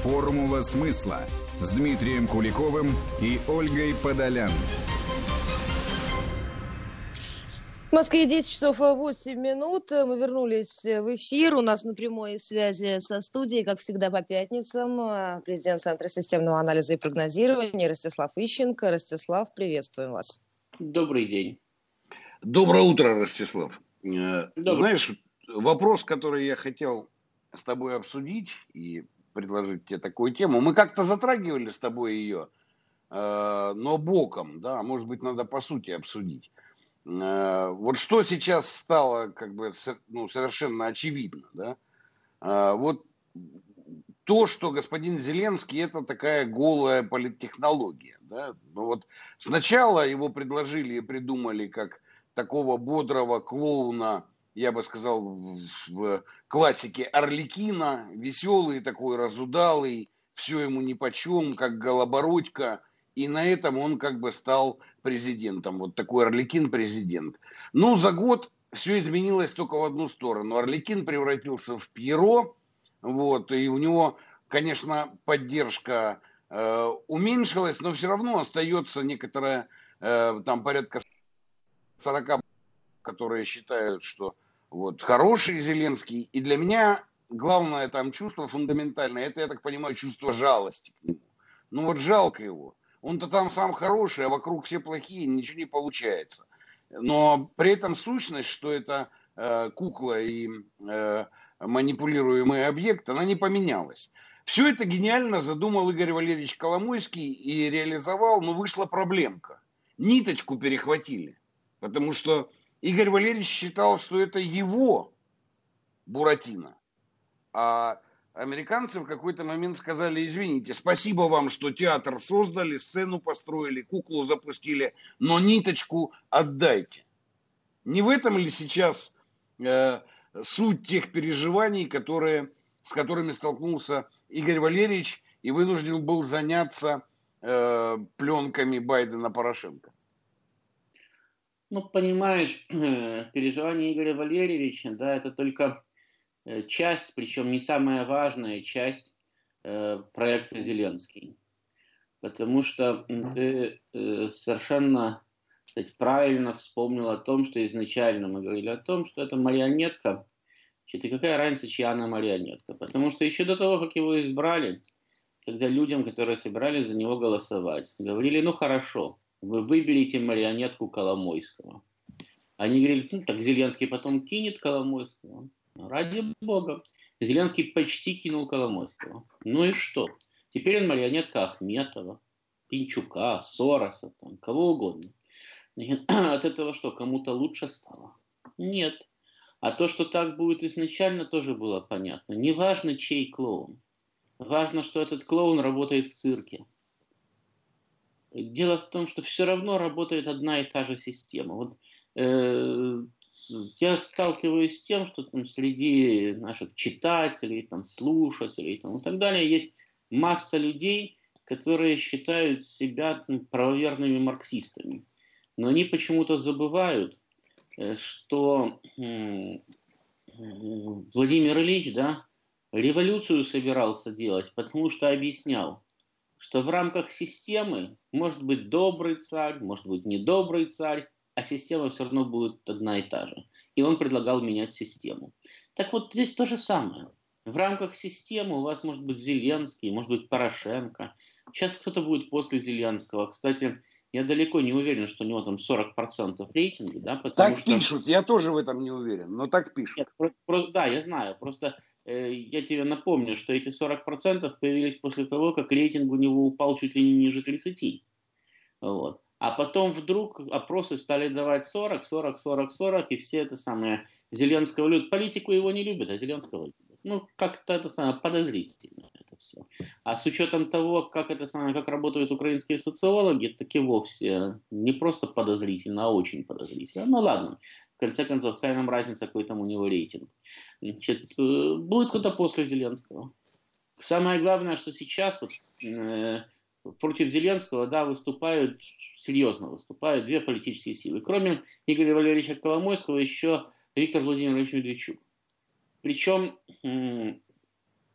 «Формула смысла» с Дмитрием Куликовым и Ольгой Подолян. В Москве 10 часов 8 минут. Мы вернулись в эфир. У нас на прямой связи со студией, как всегда, по пятницам, президент Центра системного анализа и прогнозирования Ростислав Ищенко. Ростислав, приветствуем вас. Добрый день. Доброе утро, Ростислав. Добрый. Знаешь, вопрос, который я хотел с тобой обсудить и предложить тебе такую тему, мы как-то затрагивали с тобой ее, но боком, да, может быть, надо по сути обсудить. Вот что сейчас стало как бы совершенно очевидно, да? Вот то, что господин Зеленский это такая голая политтехнология, да? Ну вот сначала его предложили и придумали как такого бодрого клоуна, я бы сказал, в классике Арлекина, веселый такой, разудалый, все ему нипочем, как Голобородько, и на этом он как бы стал президентом, вот такой Арлекин президент. Ну, за год все изменилось только в одну сторону. Арлекин превратился в Пьеро, вот, и у него, конечно, поддержка уменьшилась, но все равно остается некоторая, там порядка 40, которые считают, что вот хороший Зеленский. И для меня главное там чувство фундаментальное, это, я так понимаю, чувство жалости к нему. Ну вот жалко его. Он-то там сам хороший, а вокруг все плохие, ничего не получается. Но при этом сущность, что это кукла и манипулируемый объект, она не поменялась. Все это гениально задумал Игорь Валерьевич Коломойский и реализовал, но вышла проблемка. Ниточку перехватили. Потому что Игорь Валерьевич считал, что это его Буратино. А американцы в какой-то момент сказали: извините, спасибо вам, что театр создали, сцену построили, куклу запустили, но ниточку отдайте. Не в этом ли сейчас суть тех переживаний, с которыми столкнулся Игорь Валерьевич и вынужден был заняться пленками Байдена-Порошенко? Ну, понимаешь, переживания Игоря Валерьевича, да, это только часть, причем не самая важная часть проекта Зеленский. Потому что ты совершенно, кстати, правильно вспомнил о том, что изначально мы говорили о том, что это марионетка. И какая разница, чья она марионетка? Потому что еще до того, как его избрали, когда людям, которые собирались за него голосовать, говорили: ну хорошо, вы выберите марионетку Коломойского. Они говорили: ну так Зеленский потом кинет Коломойского. Ради бога. Зеленский почти кинул Коломойского. Ну и что? Теперь он марионетка Ахметова, Пинчука, Сороса, там, кого угодно. От этого что, кому-то лучше стало? Нет. А то, что так будет изначально, тоже было понятно. Не важно, чей клоун. Важно, что этот клоун работает в цирке. Дело в том, что все равно работает одна и та же система. Вот, я сталкиваюсь с тем, что там среди наших читателей, там, слушателей там, и так далее есть масса людей, которые считают себя правоверными марксистами. Но они почему-то забывают, что Владимир Ильич, да, революцию собирался делать, потому что объяснял, что в рамках системы может быть добрый царь, может быть недобрый царь, а система все равно будет одна и та же. И он предлагал менять систему. Так вот, здесь то же самое. В рамках системы у вас может быть Зеленский, может быть Порошенко. Сейчас кто-то будет после Зеленского. Кстати, я далеко не уверен, что у него там 40% рейтинга. Да, так что... пишут, я тоже в этом не уверен, но так пишут. Нет, да, я знаю. Просто я тебе напомню, что эти 40% появились после того, как рейтинг у него упал чуть ли не ниже 30. Вот. А потом вдруг опросы стали давать 40, 40, 40, 40, и все это самое Зеленского любят. Политику его не любят, а Зеленского любят. Ну, как-то это самое подозрительно это все. А с учетом того, как это самое, как работают украинские социологи, так и вовсе не просто подозрительно, а очень подозрительно. Ну ладно, в конце концов, какая нам разница, какой там у него рейтинг. Значит, будет кто-то после Зеленского. Самое главное, что сейчас вот, против Зеленского, да, серьезно выступают две политические силы. Кроме Игоря Валерьевича Коломойского, еще Виктор Владимирович Медведчук. Причем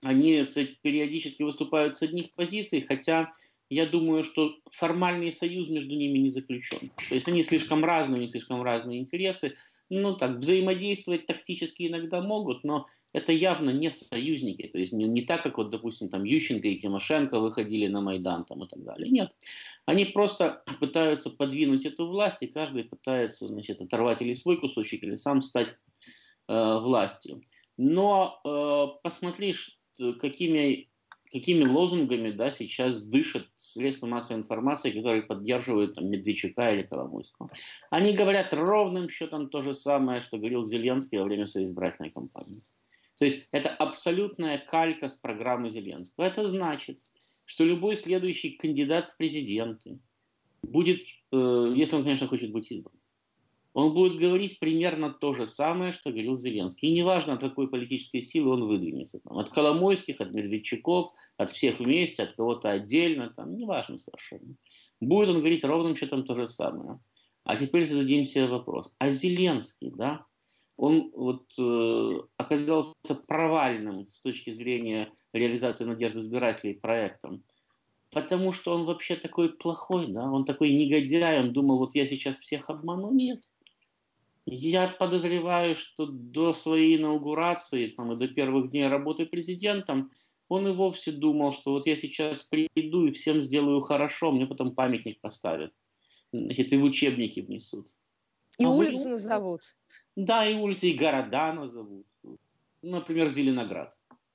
они периодически выступают с одних позиций, хотя я думаю, что формальный союз между ними не заключен. То есть они слишком разные, у них слишком разные интересы. Ну так, взаимодействовать тактически иногда могут, но это явно не союзники. То есть не так, как вот, допустим, там Ющенко и Тимошенко выходили на Майдан там, и так далее. Нет. Они просто пытаются подвинуть эту власть, и каждый пытается, значит, оторвать или свой кусочек, или сам стать властью. Но посмотришь, какими лозунгами, да, сейчас дышат средства массовой информации, которые поддерживают там, Медведчука или Коломойского. Они говорят ровным счетом то же самое, что говорил Зеленский во время своей избирательной кампании. То есть это абсолютная калька с программы Зеленского. Это значит, что любой следующий кандидат в президенты будет, если он, конечно, хочет быть избран, он будет говорить примерно то же самое, что говорил Зеленский. И неважно, от какой политической силы он выдвинется. Там, от Коломойских, от Медведчуков, от всех вместе, от кого-то отдельно. Там, неважно совершенно. Будет он говорить ровным счетом то же самое. А теперь зададим себе вопрос. А Зеленский, да, он вот, оказался провальным с точки зрения реализации надежд избирателей проектом. Потому что он вообще такой плохой, да, он такой негодяй, он думал, вот я сейчас всех обману. Нет. Я подозреваю, что до своей инаугурации там, и до первых дней работы президентом он и вовсе думал, что вот я сейчас приду и всем сделаю хорошо, мне потом памятник поставят. Значит, и в учебники внесут. И улицы назовут. Да, и улицы, и города назовут. Например, Зеленоград.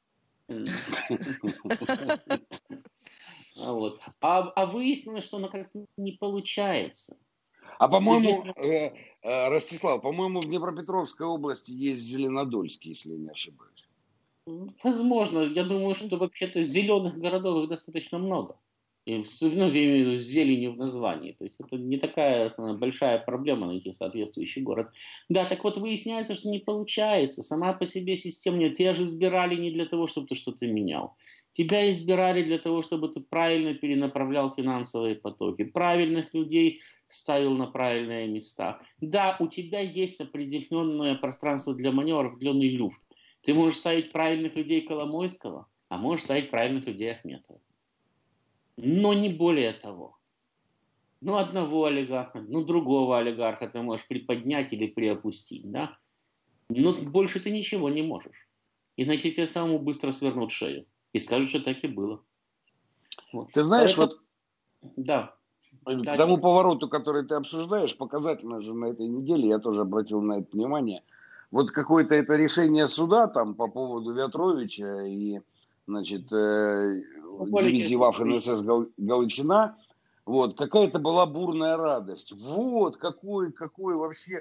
А выяснилось, что оно как-то не получается. А по-моему, Ростислав, по-моему, в Днепропетровской области есть Зеленодольский, если я не ошибаюсь. Возможно. Я думаю, что вообще-то зеленых городов их достаточно много. Я имею в виду с зеленью в названии. То есть это не такая большая проблема найти соответствующий город. Да, так вот выясняется, что не получается. Сама по себе система нет. Тебя же избирали не для того, чтобы ты что-то менял. Тебя избирали для того, чтобы ты правильно перенаправлял финансовые потоки, правильных людей ставил на правильные места. Да, у тебя есть определенное пространство для маневра, определенный люфт. Ты можешь ставить правильных людей Коломойского, а можешь ставить правильных людей Ахметова. Но не более того. Ну, одного олигарха, ну, другого олигарха ты можешь приподнять или приопустить, да? Но больше ты ничего не можешь. Иначе тебе самому быстро свернут шею. И скажут, что так и было. Вот. Ты знаешь, вот да. К тому повороту, который ты обсуждаешь, показательно же на этой неделе, я тоже обратил на это внимание, вот какое-то это решение суда там по поводу Вятровича и, значит, дивизии Waffen-СС Галичина, вот, какая-то была бурная радость. Вот, какой вообще,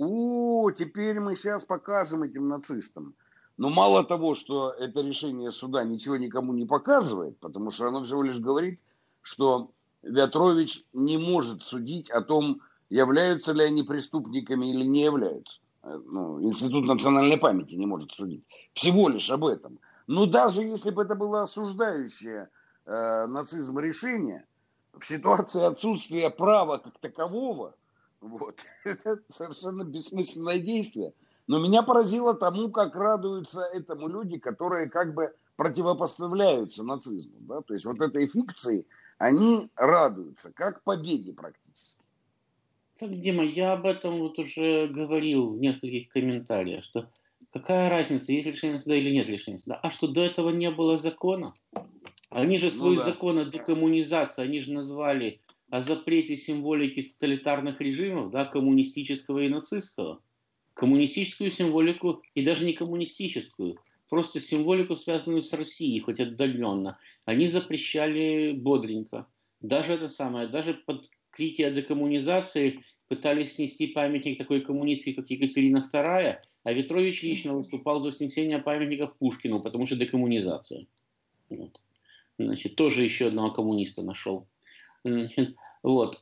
теперь мы сейчас покажем этим нацистам. Но мало того, что это решение суда ничего никому не показывает, потому что оно всего лишь говорит, что Вятрович не может судить о том, являются ли они преступниками или не являются. Ну, Институт национальной памяти не может судить. Всего лишь об этом. Но даже если бы это было осуждающее нацизм решение, в ситуации отсутствия права как такового, вот, это совершенно бессмысленное действие. Но меня поразило тому, как радуются этому люди, которые как бы противопоставляются нацизму. Да? То есть вот этой фикции они радуются, как победе практически. Так, Дима, я об этом вот уже говорил в нескольких комментариях, что какая разница, есть решение суда или нет решения суда. А что до этого не было закона? Они же свой закон о декоммунизации, они же назвали о запрете символики тоталитарных режимов, да, коммунистического и нацистского. Коммунистическую символику и даже не коммунистическую, просто символику, связанную с Россией, хоть отдаленно, они запрещали бодренько. Даже под крики о декоммунизации пытались снести памятник такой коммунистки, как Екатерина II, а Вятрович лично выступал за снесение памятников Пушкину, потому что декоммунизация. Вот. Значит, тоже еще одного коммуниста нашел. Значит, вот.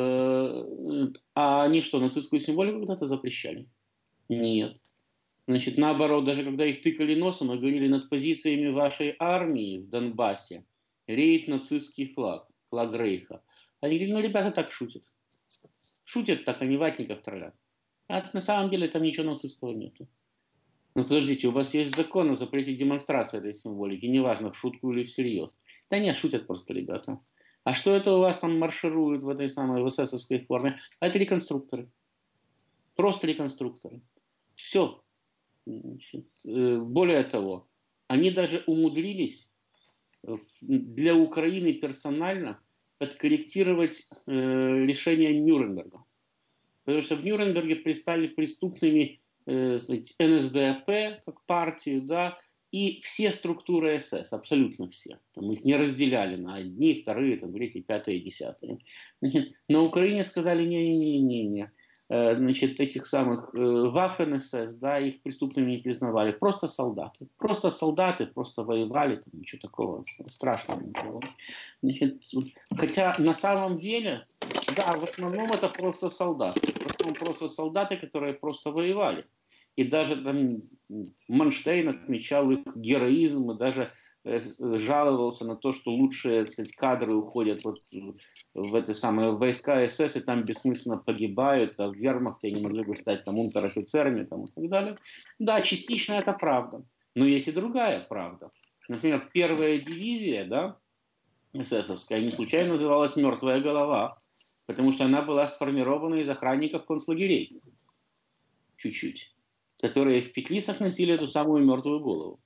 А они что, нацистскую символику когда-то запрещали? Нет. Значит, наоборот, даже когда их тыкали носом и говорили над позициями вашей армии в Донбассе, реет нацистский флаг Рейха. Они говорили, ну, ребята так шутят. Шутят так, они ватников троллят. А на самом деле там ничего нацистского нету. Ну, подождите, у вас есть закон о запрете демонстрации этой символики, неважно, в шутку или всерьез. Да нет, шутят просто ребята. А что это у вас там маршируют в этой самой в эсэсовской форме? А это реконструкторы. Просто реконструкторы. Все. Значит, более того, они даже умудрились для Украины персонально подкорректировать решение Нюрнберга. Потому что в Нюрнберге пристали преступными НСДАП как партию, да, и все структуры СС, абсолютно все. Там их не разделяли на одни, вторые, там, третьи, пятые, десятые. На Украине сказали, не-не-не-не. Значит, этих самых Waffen-СС, да, их преступными не признавали. Просто солдаты. Просто воевали, там ничего такого страшного не было. Значит, хотя на самом деле, да, в основном это просто солдаты. В основном просто солдаты, которые просто воевали. И даже там Манштейн отмечал их героизм и даже жаловался на то, что лучшие, сказать, кадры уходят вот в эти самые войска СС и там бессмысленно погибают, а в вермахте они могли бы стать там унтер-офицерами там, и так далее. Да, частично это правда. Но есть и другая правда. Например, первая дивизия, да, эсэсовская, не случайно называлась «Мертвая голова», потому что она была сформирована из охранников концлагерей. Чуть-чуть. Которые в Петлицах носили эту самую мертвую голову.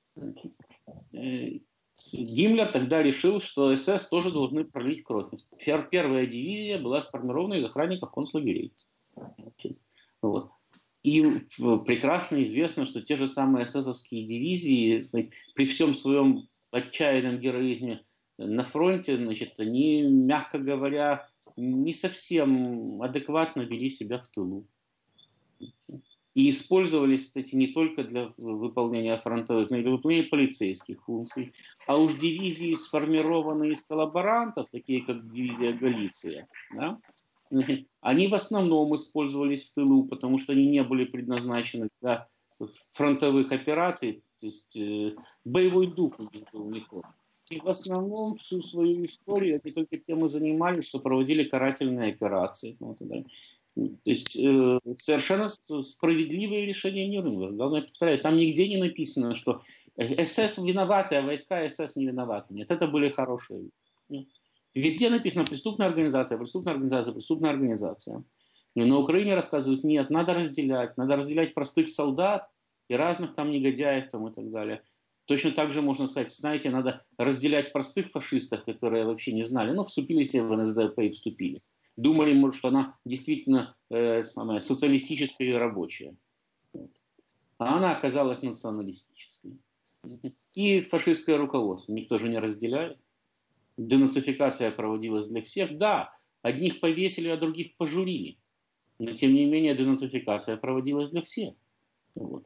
Гиммлер тогда решил, что СС тоже должны пролить кровь. Первая дивизия была сформирована из охранников концлагерей. Вот. И прекрасно известно, что те же самые эсэсовские дивизии, при всем своем отчаянном героизме на фронте, значит, они, мягко говоря, не совсем адекватно вели себя в тылу. И использовались, кстати, не только для выполнения фронтовых, но и для выполнения полицейских функций. А уж дивизии, сформированные из коллаборантов, такие как дивизия Галиция, да, они в основном использовались в тылу, потому что они не были предназначены для фронтовых операций, то есть боевой дух у них. И в основном всю свою историю они только тем и занимались, что проводили карательные операции. То есть совершенно справедливое решение Нюрнберга. Главное, повторяю, там нигде не написано, что СС виноваты, а войска СС не виноваты. Нет, это были хорошие. Везде написано преступная организация, преступная организация, преступная организация. И на Украине рассказывают, нет, надо разделять простых солдат и разных там негодяев там, и так далее. Точно так же можно сказать, знаете, надо разделять простых фашистов, которые вообще не знали, но вступили себе в НСДАП и вступили. Думали, может, что она действительно социалистическая и рабочая. А она оказалась националистической. И фашистское руководство никто же не разделяет. Денацификация проводилась для всех. Да, одних повесили, а других пожурили. Но, тем не менее, денацификация проводилась для всех. Вот.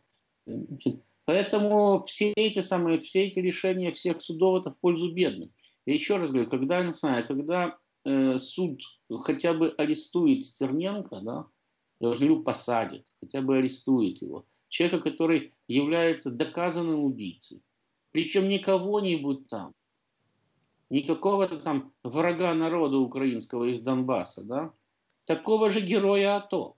Поэтому все эти решения всех судов это в пользу бедных. Я еще раз говорю, когда суд хотя бы арестует Стерненко, да, его посадят, хотя бы арестует его. Человека, который является доказанным убийцей. Причем не кого-нибудь там, не какого-то там врага народа украинского из Донбасса, да, такого же героя АТО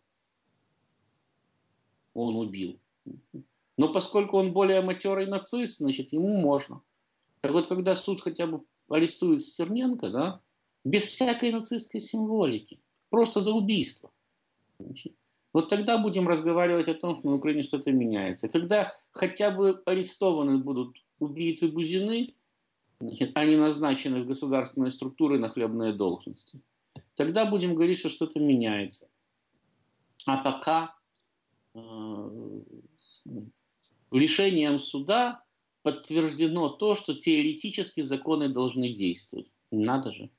он убил. Но поскольку он более матерый нацист, значит, ему можно. Так вот, когда суд хотя бы арестует Стерненко, да, без всякой нацистской символики, просто за убийство. Значит, вот тогда будем разговаривать о том, что на Украине что-то меняется. Когда хотя бы арестованы будут убийцы Бузины, значит, а не назначены в государственные структуры на хлебные должности, тогда будем говорить, что что-то меняется. А пока решением суда подтверждено то, что теоретически законы должны действовать. Надо же.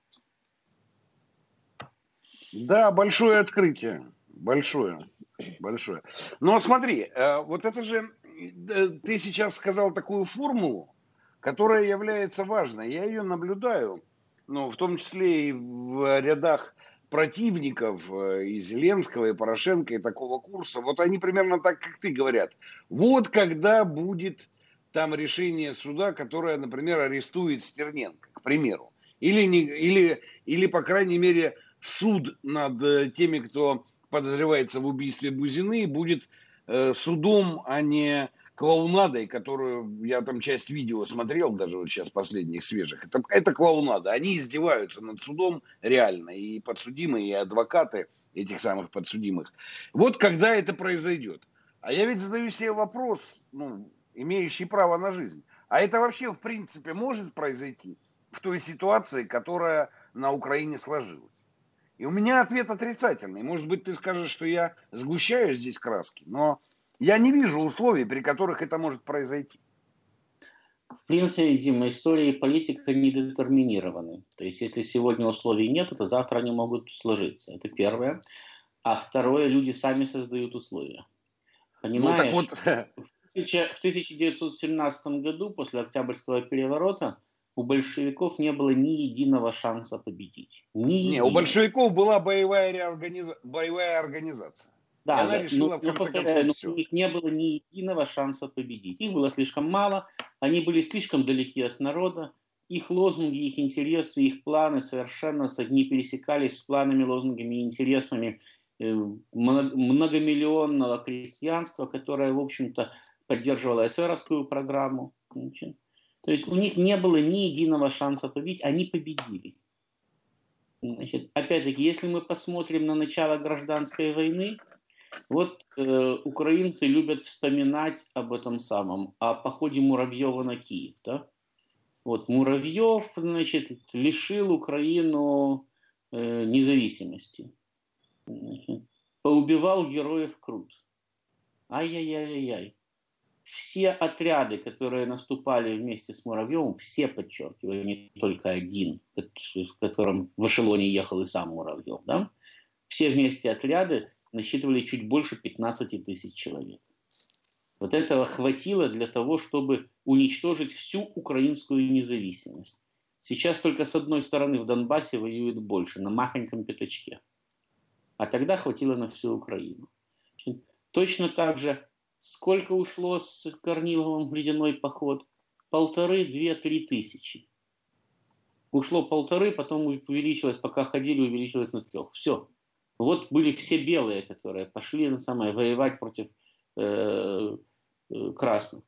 Да, большое открытие. Большое. Но смотри, вот это же, ты сейчас сказал такую формулу, которая является важной. Я ее наблюдаю, в том числе и в рядах противников и Зеленского, и Порошенко, и такого курса. Вот они примерно так, как ты, говорят. Вот когда будет там решение суда, которое, например, арестует Стерненко, к примеру. Или по крайней мере, суд над теми, кто подозревается в убийстве Бузины, будет судом, а не клоунадой, которую я там часть видео смотрел, даже вот сейчас последних свежих. Это клоунада. Они издеваются над судом реально, и подсудимые, и адвокаты этих самых подсудимых. Вот когда это произойдет. А я ведь задаю себе вопрос, имеющий право на жизнь. А это вообще в принципе может произойти в той ситуации, которая на Украине сложилась? И у меня ответ отрицательный. Может быть, ты скажешь, что я сгущаю здесь краски, но я не вижу условий, при которых это может произойти. В принципе, Дима, история и политика не детерминированы. То есть, если сегодня условий нет, то завтра они могут сложиться. Это первое. А второе, люди сами создают условия. Понимаешь, Ну, так вот... в 1917 году, после Октябрьского переворота, у большевиков не было ни единого шанса победить. У большевиков была боевая организация. Да, и она решила, в конце концов, все. У них не было ни единого шанса победить. Их было слишком мало, они были слишком далеки от народа, их лозунги, их интересы, их планы совершенно не пересекались с планами, лозунгами и интересами многомиллионного крестьянства, которое, в общем-то, поддерживало эсеровскую программу. То есть у них не было ни единого шанса победить, они победили. Значит, опять-таки, если мы посмотрим на начало гражданской войны, вот украинцы любят вспоминать об этом самом, о походе Муравьева на Киев. Да? Вот Муравьев, значит, лишил Украину независимости. Значит, поубивал героев Крут. Ай-яй-яй-яй. Все отряды, которые наступали вместе с Муравьевым, все, подчеркиваю, не только один, в котором в эшелоне ехал и сам Муравьев, да? Все вместе отряды насчитывали чуть больше 15 тысяч человек. Вот этого хватило для того, чтобы уничтожить всю украинскую независимость. Сейчас только с одной стороны в Донбассе воюет больше, на махоньком пятачке. А тогда хватило на всю Украину. Точно так же, сколько ушло с Корниловым в ледяной поход? 1,5-2-3 тысячи. Ушло 1,5, потом увеличилось, пока ходили, увеличилось на 3. Все. Вот были все белые, которые пошли воевать против красных.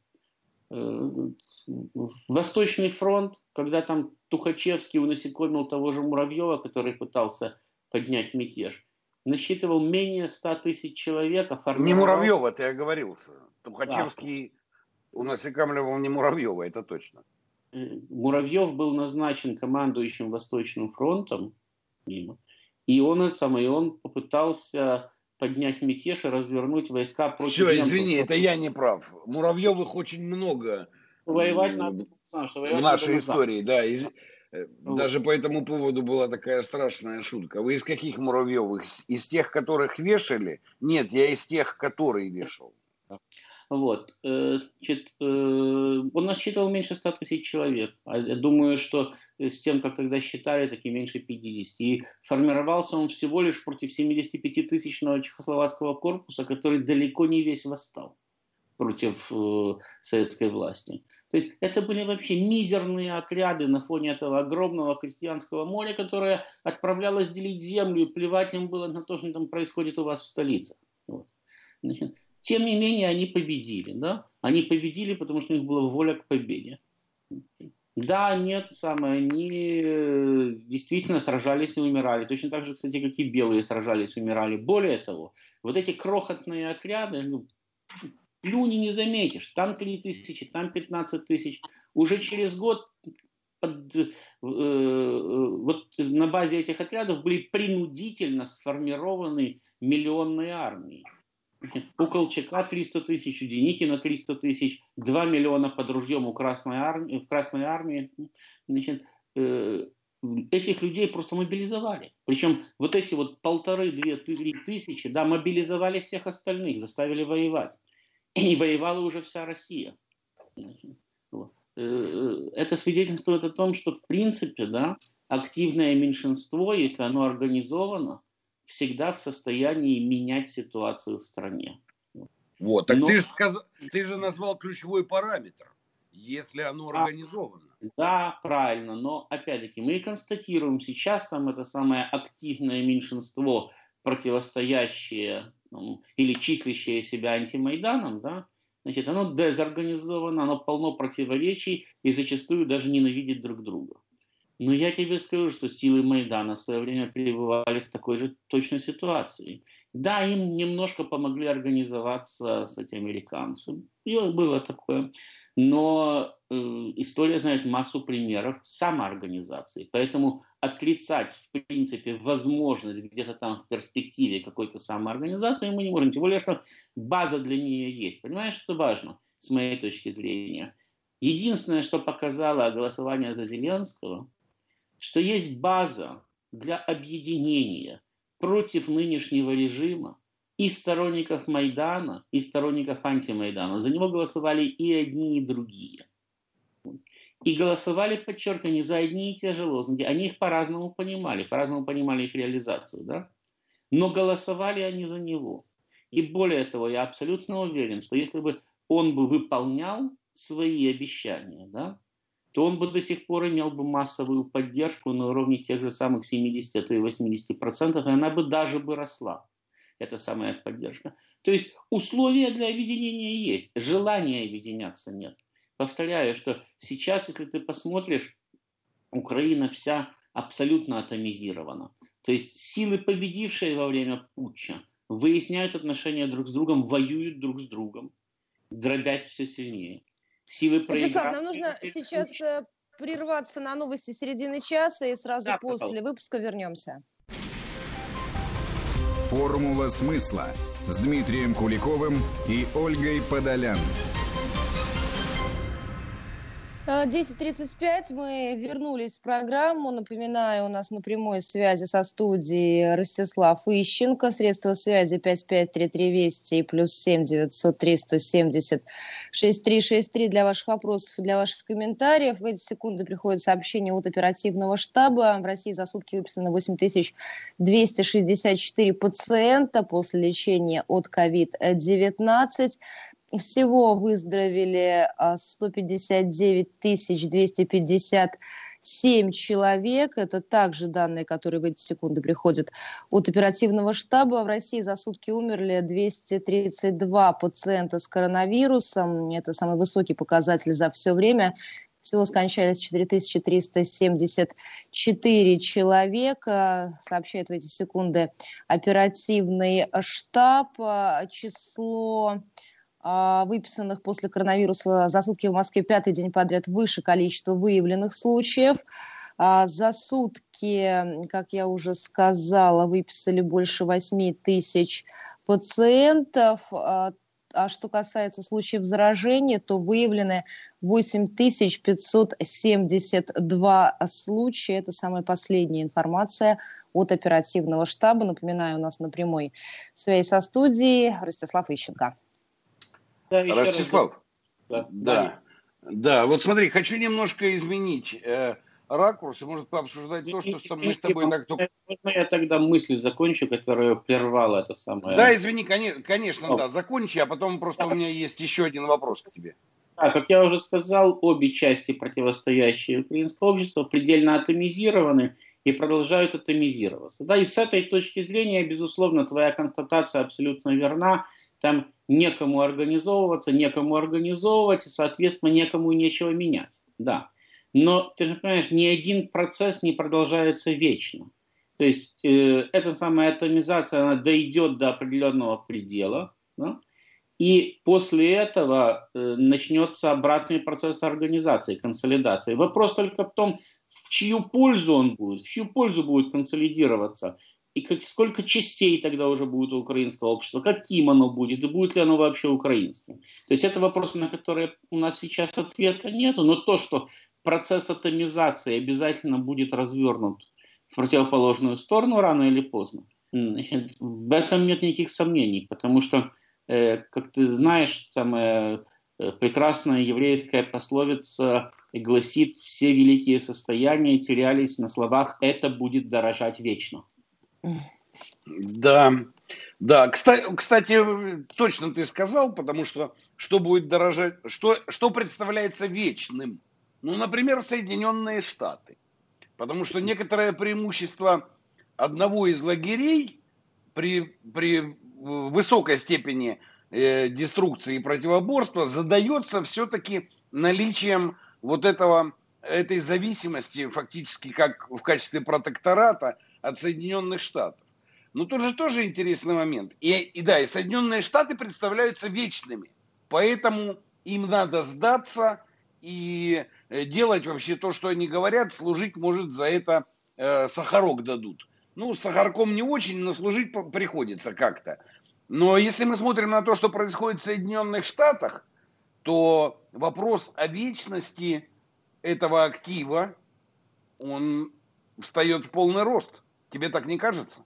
Восточный фронт, когда там Тухачевский унасекомил того же Муравьева, который пытался поднять мятеж, насчитывал менее 100 тысяч человек. Не Муравьева, ты оговорился. Тухачевский унасекомливал не Муравьева, это точно. Муравьев был назначен командующим Восточным фронтом, и он попытался поднять мятеж и развернуть войска против немцев. Все, извини, это я не прав. Муравьевых очень много воевать надо, в нашей истории. Да, даже по этому поводу была такая страшная шутка. Вы из каких Муравьевых? Из тех, которых вешали? Нет, я из тех, которые вешал. Вот. Он насчитывал меньше 100 тысяч человек. Я думаю, что с тем, как тогда считали, так и меньше 50. И формировался он всего лишь против 75-тысячного чехословацкого корпуса, который далеко не весь восстал против советской власти. То есть это были вообще мизерные отряды на фоне этого огромного крестьянского моря, которое отправлялось делить землю, и плевать им было на то, что там происходит у вас в столицах. Вот. Значит, тем не менее, они победили. Да? Они победили, потому что у них была воля к победе. Да, нет, они действительно сражались и умирали. Точно так же, кстати, как и белые сражались и умирали. Более того, вот эти крохотные отряды, плюни не заметишь. Там 3 тысячи, там 15 тысяч. Уже через год вот на базе этих отрядов были принудительно сформированы миллионные армии. У Колчака 300 тысяч, у Деникина 300 тысяч, 2 миллиона под ружьем в Красной армии. Значит, этих людей просто мобилизовали. Причем вот эти вот 1,5-2-3 тысячи, да, мобилизовали всех остальных, заставили воевать. И воевала уже вся Россия. Это свидетельствует о том, что в принципе, да, активное меньшинство, если оно организовано, всегда в состоянии менять ситуацию в стране. Вот, так ты же назвал ключевой параметр, если оно организовано. Да, правильно, но опять-таки мы констатируем, сейчас там это самое активное меньшинство, противостоящее или числящее себя антимайданом, да, Значит, оно дезорганизовано, оно полно противоречий и зачастую даже ненавидит друг друга. Но я тебе скажу, что силы Майдана в свое время пребывали в такой же точной ситуации. Да, им немножко помогли организоваться с этим американцем. И было такое. Но история знает массу примеров самоорганизации. Поэтому отрицать, в принципе, возможность где-то там в перспективе какой-то самоорганизации мы не можем. Тем более, что база для нее есть. Понимаешь, что важно, с моей точки зрения? Единственное, что показало голосование за Зеленского, что есть база для объединения против нынешнего режима и сторонников Майдана, и сторонников антимайдана. За него голосовали и одни, и другие. И голосовали, подчеркиваю, не за одни и те же лозунги. Они их по-разному понимали их реализацию. Да? Но голосовали они за него. И более того, я абсолютно уверен, что если бы он бы выполнял свои обещания, да, то он бы до сих пор имел бы массовую поддержку на уровне тех же самых 70, а то и 80%, и она бы даже бы росла, эта самая поддержка. То есть условия для объединения есть, желания объединяться нет. Повторяю, что сейчас, если ты посмотришь, Украина вся абсолютно атомизирована. То есть силы, победившие во время путча, выясняют отношения друг с другом, воюют друг с другом, дробясь все сильнее. Силы Ростислав, нам нужно сейчас прерваться на новости середины часа и сразу после выпуска вернемся. Формула смысла с Дмитрием Куликовым и Ольгой Подолян. 10:35, мы вернулись в программу. Напоминаю, у нас на прямой связи со студией Ростислав Ищенко. Средства связи 553320 и +7 903 170 6363 для ваших вопросов и для ваших комментариев. В эти секунды приходит сообщение от оперативного штаба. В России за сутки выписано 8264 пациента после лечения от COVID-19. Всего выздоровели 159 257 человек. Это также данные, которые в эти секунды приходят от оперативного штаба. В России за сутки умерли 232 пациента с коронавирусом. Это самый высокий показатель за все время. Всего скончались 4374 человека, сообщает в эти секунды оперативный штаб. Число выписанных после коронавируса за сутки в Москве 5-й день подряд выше количества выявленных случаев. За сутки, как я уже сказала, выписали больше 8 тысяч пациентов. А что касается случаев заражения, то выявлены 8572 случая. Это самая последняя информация от оперативного штаба. Напоминаю, у нас на прямой связи со студией Ростислав Ищенко. Да, Ростислав, да, вот смотри, хочу немножко изменить ракурс и, может, пообсуждать то, что мы с тобой так только... Можно я тогда мысль закончу, которую прервала это самое... Да, извини, конечно, да, закончи, а потом просто у меня есть еще один вопрос к тебе. Да, как я уже сказал, обе части, противостоящие украинскому обществу, предельно атомизированы и продолжают атомизироваться. Да, и с этой точки зрения, безусловно, твоя констатация абсолютно верна. Там некому организовываться, некому организовывать, и, соответственно, некому и нечего менять. Да. Но, ты же понимаешь, ни один процесс не продолжается вечно. То есть, эта самая атомизация, она дойдет до определенного предела, да? И после этого начнется обратный процесс организации, консолидации. Вопрос только в том, в чью пользу он будет, в чью пользу будет консолидироваться. И сколько частей тогда уже будет у украинского общества, каким оно будет, и будет ли оно вообще украинским. То есть это вопросы, на которые у нас сейчас ответа нет, но то, что процесс атомизации обязательно будет развернут в противоположную сторону рано или поздно, значит, в этом нет никаких сомнений, потому что, как ты знаешь, самая прекрасная еврейская пословица гласит: все великие состояния терялись на словах «это будет дорожать вечно». Да, кстати, точно ты сказал, потому что будет дорожать, что представляется вечным? Ну, например, Соединенные Штаты. Потому что некоторое преимущество одного из лагерей при высокой степени деструкции и противоборства задается все-таки наличием этой зависимости фактически как в качестве протектората от Соединенных Штатов. Но тут же тоже интересный момент. И Соединенные Штаты представляются вечными, поэтому им надо сдаться и делать вообще то, что они говорят, служить, может, за это сахарок дадут. Ну, с сахарком не очень, но служить приходится как-то. Но если мы смотрим на то, что происходит в Соединенных Штатах, то вопрос о вечности этого актива, он встает в полный рост. Тебе так не кажется?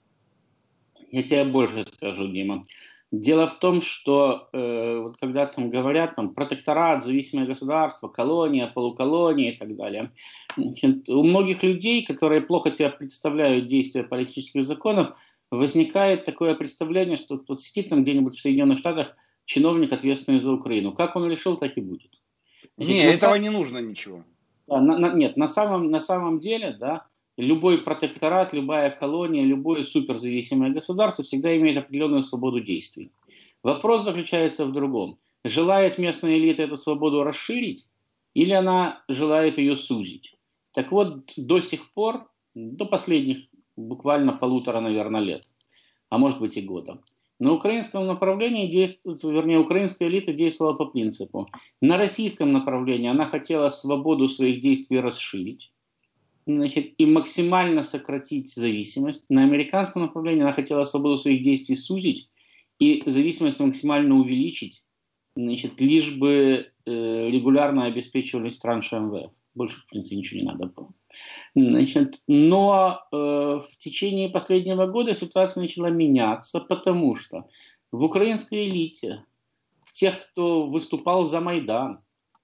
Я тебе больше скажу, Дима. Дело в том, что вот когда там говорят протекторат, зависимое государство, колония, полуколония и так далее, значит, у многих людей, которые плохо себе представляют действия политических законов, возникает такое представление, что тут сидит там где-нибудь в Соединенных Штатах чиновник, ответственный за Украину. Как он решил, так и будет. Значит, нет, этого не нужно ничего. Нет, на самом деле, да, любой протекторат, любая колония, любое суперзависимое государство всегда имеет определенную свободу действий. Вопрос заключается в другом. Желает местная элита эту свободу расширить или она желает ее сузить? Так вот, до сих пор, до последних буквально 1,5, наверное, лет, а может быть и года, на украинском направлении украинская элита действовала по принципу. На российском направлении она хотела свободу своих действий расширить, значит, и максимально сократить зависимость. На американском направлении она хотела свободу своих действий сузить и зависимость максимально увеличить, значит, лишь бы регулярно обеспечивали транши МВФ. Больше, в принципе, ничего не надо было. Значит, но в течение последнего года ситуация начала меняться, потому что в украинской элите, в тех, кто выступал за Майдан,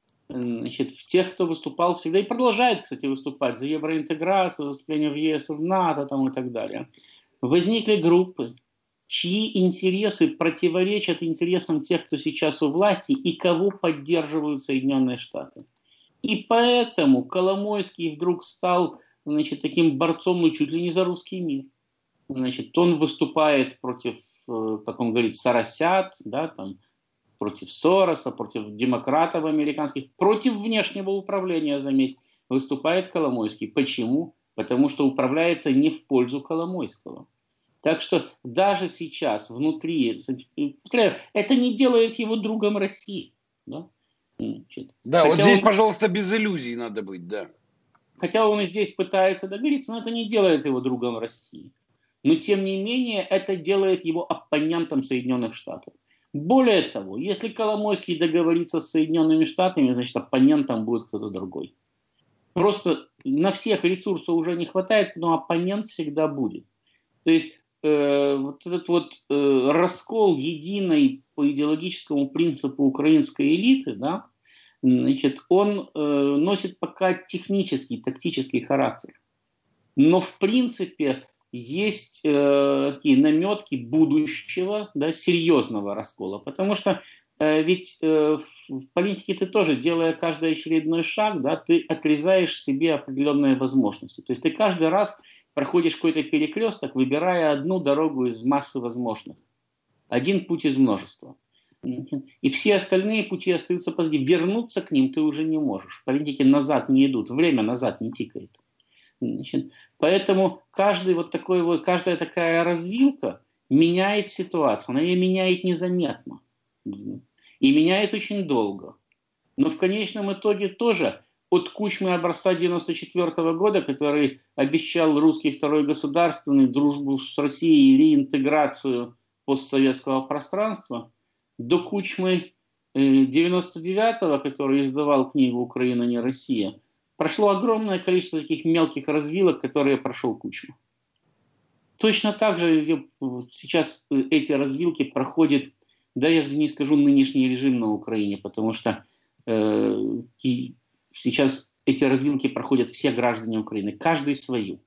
значит, в тех, кто выступал всегда и продолжает, кстати, выступать за евроинтеграцию, за вступление в ЕС, в НАТО там, и так далее, возникли группы, чьи интересы противоречат интересам тех, кто сейчас у власти и кого поддерживают Соединенные Штаты. И поэтому Коломойский вдруг стал, значит, таким борцом, ну, чуть ли не за русский мир. Значит, он выступает против, как он говорит, соросят, да, там, против Сороса, против демократов американских, против внешнего управления, заметь, выступает Коломойский. Почему? Потому что управляется не в пользу Коломойского. Так что даже сейчас внутри, это не делает его другом России. Да? Да, вот здесь, пожалуйста, без иллюзий надо быть, да. Хотя он и здесь пытается договориться, но это не делает его другом России. Но, тем не менее, это делает его оппонентом Соединенных Штатов. Более того, если Коломойский договорится с Соединенными Штатами, значит, оппонентом будет кто-то другой. Просто на всех ресурсов уже не хватает, но оппонент всегда будет. То есть вот этот вот раскол единой по идеологическому принципу украинской элиты, да, значит, он носит пока технический, тактический характер. Но в принципе есть такие наметки будущего, да, серьезного раскола. Потому что ведь в политике ты тоже, делая каждый очередной шаг, да, ты отрезаешь себе определенные возможности. То есть ты каждый раз проходишь какой-то перекресток, выбирая одну дорогу из массы возможных. Один путь из множества. И все остальные пути остаются позади. Вернуться к ним ты уже не можешь. В политике назад не идут, время назад не тикает. Значит, поэтому каждая такая развилка меняет ситуацию. Она ее меняет незаметно. И меняет очень долго. Но в конечном итоге тоже от Кучмы образца 1994 года, который обещал русский второй государственный, дружбу с Россией и реинтеграцию постсоветского пространства, до Кучмы 99-го, который издавал книгу «Украина не Россия», прошло огромное количество таких мелких развилок, которые прошел Кучма. Точно так же сейчас эти развилки проходят, да, я же не скажу нынешний режим на Украине, потому что сейчас эти развилки проходят все граждане Украины, каждый свою.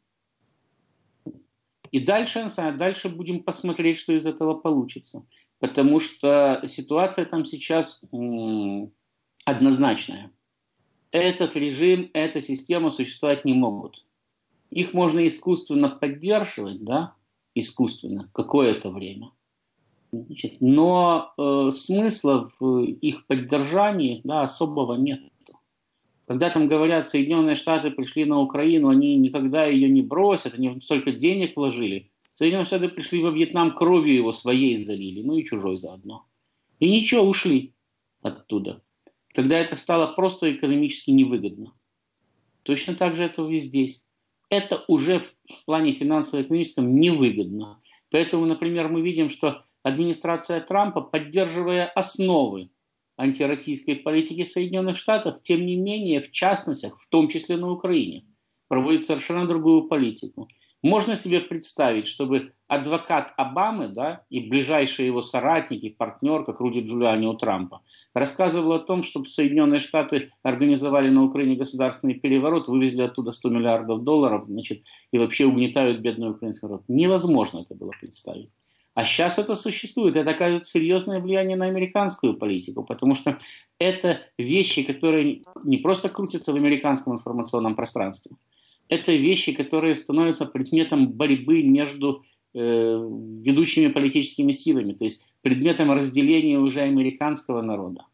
И дальше будем посмотреть, что из этого получится. Потому что ситуация там сейчас однозначная. Этот режим, эта система существовать не могут. Их можно искусственно поддерживать, да, искусственно, какое-то время. Значит, но смысла в их поддержании, да, особого нет. Когда там говорят, Соединенные Штаты пришли на Украину, они никогда ее не бросят, они столько денег вложили. Соединенные Штаты пришли во Вьетнам, кровью его своей залили, ну и чужой заодно. И ничего, ушли оттуда. Когда это стало просто экономически невыгодно. Точно так же это и здесь. Это уже в плане финансово-экономическом невыгодно. Поэтому, например, мы видим, что администрация Трампа, поддерживая основы антироссийской политики Соединенных Штатов, тем не менее, в частностях, в том числе на Украине, проводит совершенно другую политику. Можно себе представить, чтобы адвокат Обамы, да, и ближайшие его соратники, партнер, как Руди Джулиани у Трампа, рассказывал о том, чтобы Соединенные Штаты организовали на Украине государственный переворот, вывезли оттуда $100 миллиардов, значит, и вообще угнетают бедный украинский народ. Невозможно это было представить. А сейчас это существует. Это оказывает серьезное влияние на американскую политику, потому что это вещи, которые не просто крутятся в американском информационном пространстве. Это вещи, которые становятся предметом борьбы между ведущими политическими силами, то есть предметом разделения уже американского народа.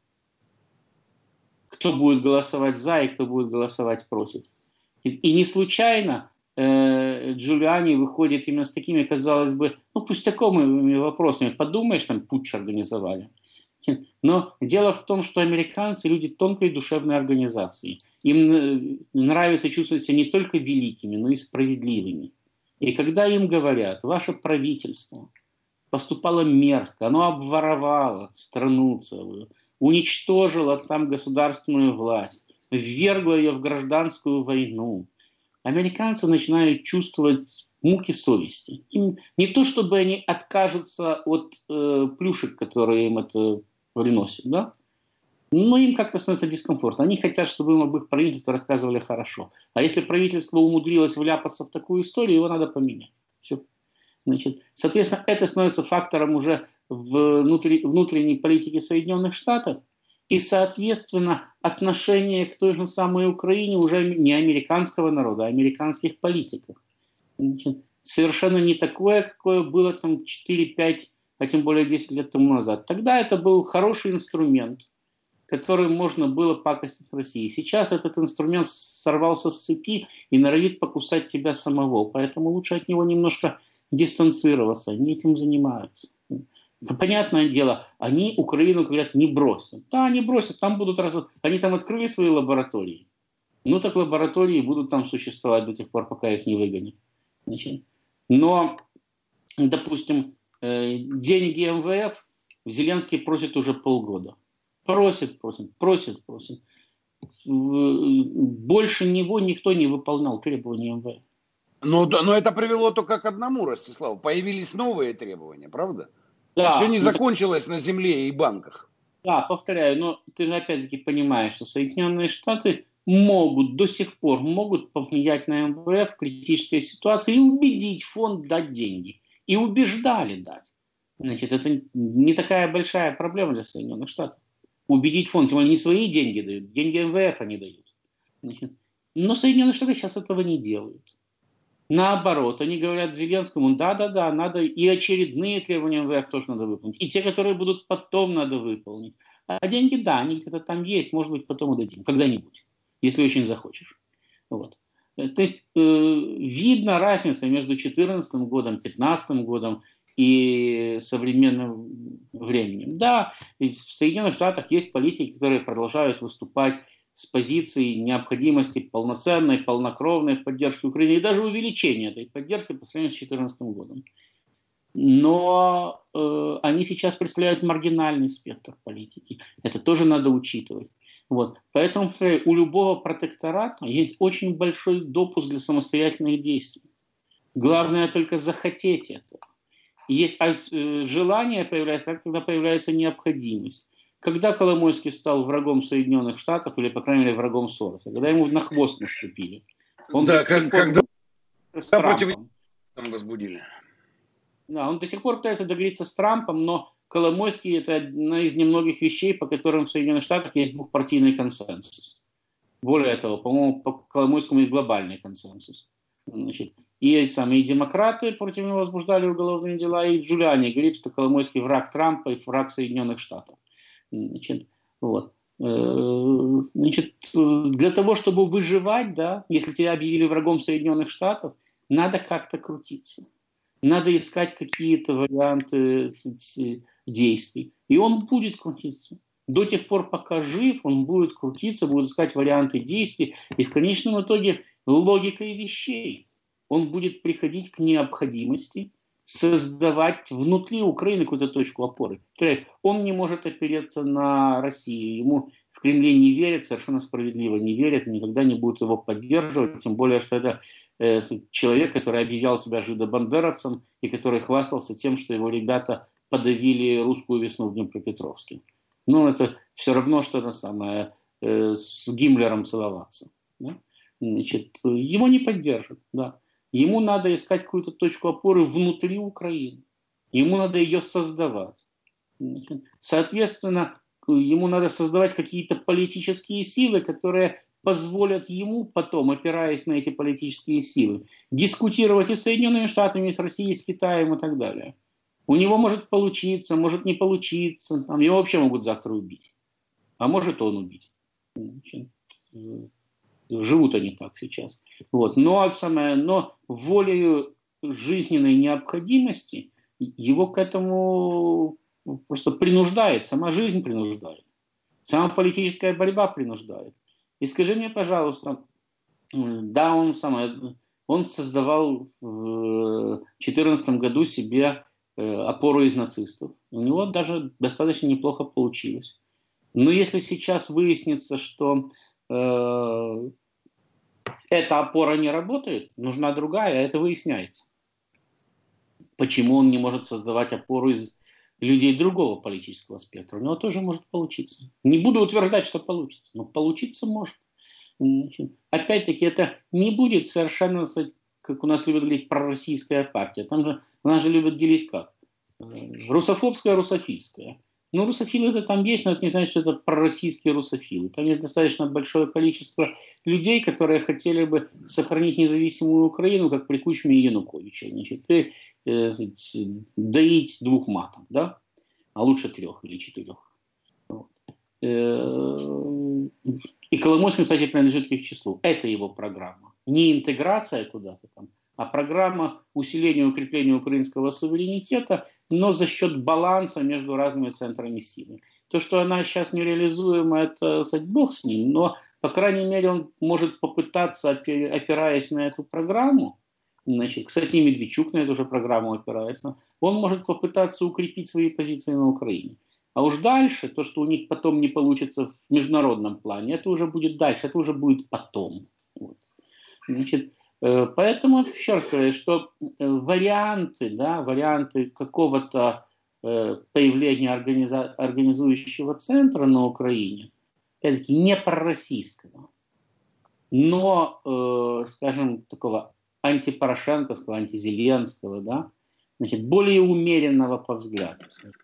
Кто будет голосовать за и кто будет голосовать против. И не случайно Джулиани выходит именно с такими, казалось бы, ну пустяковыми вопросами. Подумаешь, там путч организовали. Но дело в том, что американцы люди тонкой душевной организации. Им нравится чувствовать себя не только великими, но и справедливыми. И когда им говорят, ваше правительство поступало мерзко, оно обворовало страну целую, уничтожило там государственную власть, ввергло ее в гражданскую войну, американцы начинают чувствовать муки совести. Им не то, чтобы они откажутся от плюшек, которые им это приносит, да? Но им как-то становится дискомфортно. Они хотят, чтобы им об их правительстве рассказывали хорошо. А если правительство умудрилось вляпаться в такую историю, его надо поменять. Все. Значит, соответственно, это становится фактором уже внутренней политики Соединенных Штатов. И, соответственно, отношение к той же самой Украине уже не американского народа, а американских политиков. Значит, совершенно не такое, какое было там 4-5, а тем более 10 лет тому назад. Тогда это был хороший инструмент, которым можно было пакостить России. Сейчас этот инструмент сорвался с цепи и норовит покусать тебя самого. Поэтому лучше от него немножко дистанцироваться. Они этим занимаются. Понятное дело, они Украину, говорят, не бросят. Да, не бросят, там будут они там открыли свои лаборатории. Ну так лаборатории будут там существовать до тех пор, пока их не выгонят. Значит, но, допустим, деньги МВФ Зеленский просит уже полгода. Просит. Больше него никто не выполнял требования МВФ. Но это привело только к одному, Ростислав. Появились новые требования, правда? Да, все не закончилось на земле и банках. Да, повторяю, но ты же опять-таки понимаешь, что Соединенные Штаты до сих пор могут повлиять на МВФ в критической ситуации и убедить фонд дать деньги. И убеждали дать. Значит, это не такая большая проблема для Соединенных Штатов. Убедить фонд, тем более не свои деньги дают, деньги МВФ они дают. Значит, но Соединенные Штаты сейчас этого не делают. Наоборот, они говорят Зеленскому, да, надо и очередные требования МВФ тоже надо выполнить. И те, которые будут потом, надо выполнить. А деньги, да, они где-то там есть, может быть, потом удадим, когда-нибудь, если очень захочешь. Вот. То есть видно разница между 2014 годом, 2015 годом и современным временем. Да, в Соединенных Штатах есть политики, которые продолжают выступать с позиции необходимости полноценной, полнокровной поддержки Украины и даже увеличения этой поддержки по сравнению с 2014 годом. Но они сейчас представляют маргинальный спектр политики. Это тоже надо учитывать. Вот. Поэтому у любого протектората есть очень большой допуск для самостоятельных действий. Главное только захотеть этого. Есть желание появляется, когда появляется необходимость. Когда Коломойский стал врагом Соединенных Штатов, или, по крайней мере, врагом Сороса, когда ему на хвост наступили. Он да, когда против возбудили. Да, он до сих пор пытается договориться с Трампом, но Коломойский – это одна из немногих вещей, по которым в Соединенных Штатах есть двухпартийный консенсус. Более того, по-моему, по Коломойскому есть глобальный консенсус. Значит, И самые демократы против него возбуждали уголовные дела, и Джулиани говорит, что Коломойский враг Трампа и враг Соединенных Штатов. Значит, вот. Значит, для того, чтобы выживать, да, если тебя объявили врагом Соединенных Штатов, надо как-то крутиться. Надо искать какие-то варианты действий. И он будет крутиться. До тех пор, пока жив, он будет крутиться, будет искать варианты действий. И в конечном итоге логикой вещей он будет приходить к необходимости создавать внутри Украины какую-то точку опоры. Он не может опереться на Россию. Ему в Кремле не верят, совершенно справедливо не верят, и никогда не будут его поддерживать. Тем более, что это человек, который объявлял себя жидобандеровцем и который хвастался тем, что его ребята подавили русскую весну в Днепропетровске. Но это все равно, что это самое, с Гиммлером целоваться. Да? Значит, его не поддержат. Да. Ему надо искать какую-то точку опоры внутри Украины. Ему надо ее создавать. Соответственно, ему надо создавать какие-то политические силы, которые позволят ему потом, опираясь на эти политические силы, дискутировать и с Соединенными Штатами, и с Россией, и с Китаем и так далее. У него может получиться, может не получиться. Там, его вообще могут завтра убить. А может он убить. Живут они так сейчас. Вот. Но волею жизненной необходимости его к этому просто принуждает. Сама жизнь принуждает. Сама политическая борьба принуждает. И скажи мне, пожалуйста, да, он создавал в 2014 году себе опору из нацистов. У него даже достаточно неплохо получилось. Но если сейчас выяснится, что эта опора не работает, нужна другая, это выясняется. Почему он не может создавать опору из людей другого политического спектра? У него тоже может получиться. Не буду утверждать, что получится, но получиться может. Опять-таки, это не будет совершенно, как у нас любят говорить, пророссийская партия. Там же, у нас же любят делить как? Русофобская, русофильская. Ну, русофилы это там есть, но это не значит, что это пророссийские русофилы. Там есть достаточно большое количество людей, которые хотели бы сохранить независимую Украину, как при Кучме и Януковиче. Значит, доить 2 маток, да? А лучше 3 или 4. Вот. И Коломойский, кстати, принадлежит к их числу. Это его программа. Не интеграция куда-то там, а программа усиления и укрепления украинского суверенитета, но за счет баланса между разными центрами силы. То, что она сейчас нереализуема, это, бог с ним, но, по крайней мере, он может попытаться, опираясь на эту программу, значит, кстати, и Медведчук на эту же программу опирается, он может попытаться укрепить свои позиции на Украине. А уж дальше, то, что у них потом не получится в международном плане, это уже будет дальше, это уже будет потом. Вот. Значит, поэтому еще раз говорю, что варианты какого-то появления организующего центра на Украине, все-таки не пророссийского, но, скажем, такого антипорошенковского, антизеленского, да, значит, более умеренного по взгляду.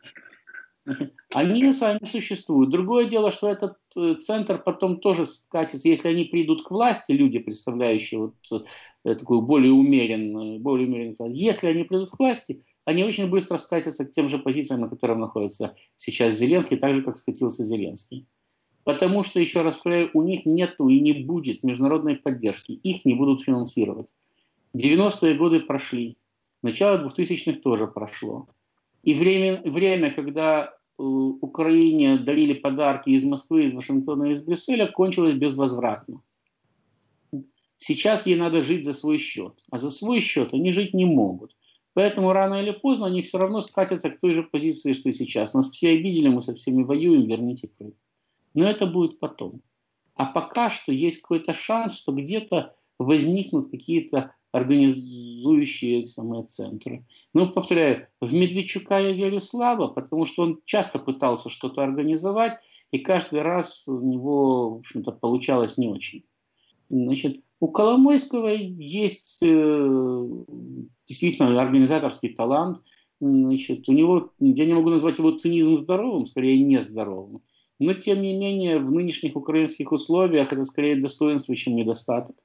Они сами существуют. Другое дело, что этот центр потом тоже скатится, если они придут к власти, люди, представляющие вот такую более умеренную, если они придут к власти, они очень быстро скатятся к тем же позициям, на которых находится сейчас Зеленский, так же, как скатился Зеленский. Потому что, еще раз повторяю, у них нету и не будет международной поддержки. Их не будут финансировать. 90-е годы прошли. Начало 2000-х тоже прошло. И время, когда Украине дарили подарки из Москвы, из Вашингтона и из Брюсселя, кончилось безвозвратно. Сейчас ей надо жить за свой счет. А за свой счет они жить не могут. Поэтому рано или поздно они все равно скатятся к той же позиции, что и сейчас. Нас все обидели, мы со всеми воюем, верните Крым. Но это будет потом. А пока что есть какой-то шанс, что где-то возникнут какие-то организующие самые центры. Но, повторяю, в Медведчука я верю слабо, потому что он часто пытался что-то организовать, и каждый раз у него, в общем-то, получалось не очень. Значит, у Коломойского есть действительно организаторский талант. Значит, у него, я не могу назвать его цинизм здоровым, скорее нездоровым. Но, тем не менее, в нынешних украинских условиях это скорее достоинство, чем недостаток.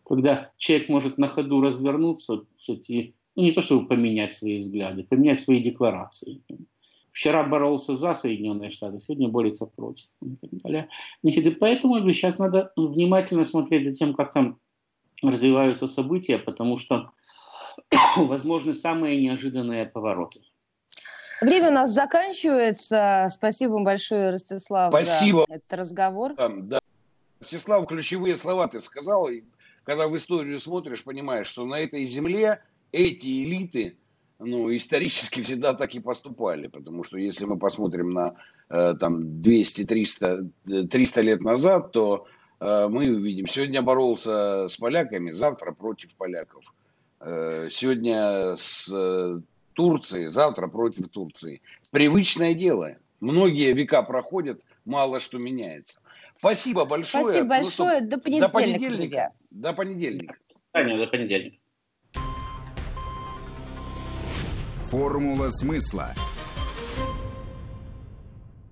когда человек может на ходу развернуться, кстати, не то чтобы поменять свои взгляды, поменять свои декларации. Вчера боролся за Соединенные Штаты, сегодня борется против. И так далее. Значит, и поэтому сейчас надо внимательно смотреть за тем, как там развиваются события, потому что возможны самые неожиданные повороты. Время у нас заканчивается. Спасибо вам большое, Ростислав, Спасибо. за этот разговор. Да. Ростислав, ключевые слова ты сказал, и когда в историю смотришь, понимаешь, что на этой земле эти элиты, исторически всегда так и поступали, потому что если мы посмотрим на 200-300 лет назад, то мы увидим, сегодня боролся с поляками, завтра против поляков, сегодня с Турцией, завтра против Турции. Привычное дело. Многие века проходят, мало что меняется. Спасибо большое. Спасибо большое. До понедельника, друзья. До понедельника. До понедельника. Формула смысла.